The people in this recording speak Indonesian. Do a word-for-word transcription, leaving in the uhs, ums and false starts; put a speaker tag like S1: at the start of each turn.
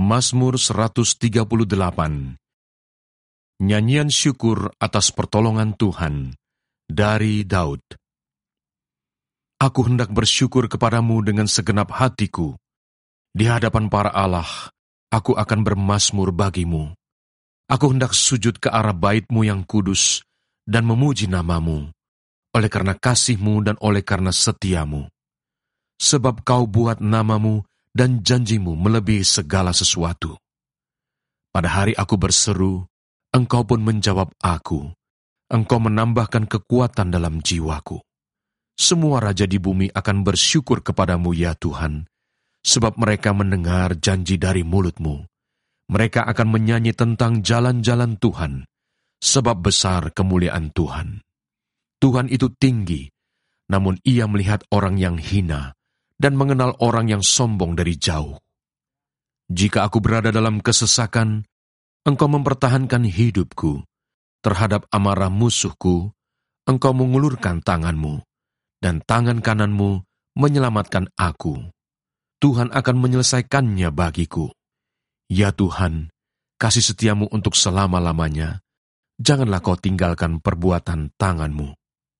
S1: Mazmur seratus tiga puluh delapan. Nyanyian syukur atas pertolongan Tuhan, dari Daud. Aku hendak bersyukur kepadamu dengan segenap hatiku. Di hadapan para Allah, aku akan bermazmur bagimu. Aku hendak sujud ke arah bait-Mu yang kudus dan memuji namamu, oleh karena kasih-Mu dan oleh karena setia-Mu. Sebab Kau buat namamu dan janjimu melebihi segala sesuatu. Pada hari aku berseru, Engkau pun menjawab aku. Engkau menambahkan kekuatan dalam jiwaku. Semua raja di bumi akan bersyukur kepadamu, ya Tuhan, sebab mereka mendengar janji dari mulut-Mu. Mereka akan menyanyi tentang jalan-jalan Tuhan, sebab besar kemuliaan Tuhan. Tuhan itu tinggi, namun Ia melihat orang yang hina, dan mengenal orang yang sombong dari jauh. Jika aku berada dalam kesesakan, Engkau mempertahankan hidupku. Terhadap amarah musuhku, Engkau mengulurkan tangan-Mu, dan tangan kanan-Mu menyelamatkan aku. Tuhan akan menyelesaikannya bagiku. Ya Tuhan, kasih setia-Mu untuk selama-lamanya. Janganlah Kau tinggalkan perbuatan tangan-Mu.